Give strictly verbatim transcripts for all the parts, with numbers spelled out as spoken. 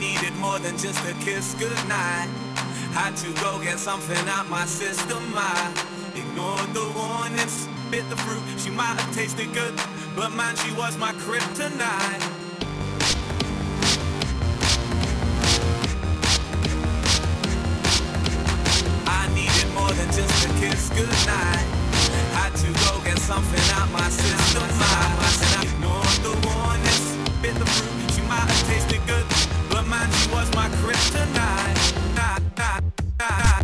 needed more than just a kiss goodnight. Had to go get something out my system. I ignored the warnings, bit the fruit. She might have tasted good, but man, she was my kryptonite. I needed more than just a kiss goodnight. Had to go get something out my system. I ignored the warnings, bit the fruit. She might have tasted good, but man, she was my kryptonite. Nah, nah, nah.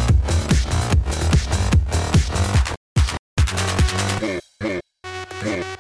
Yeah.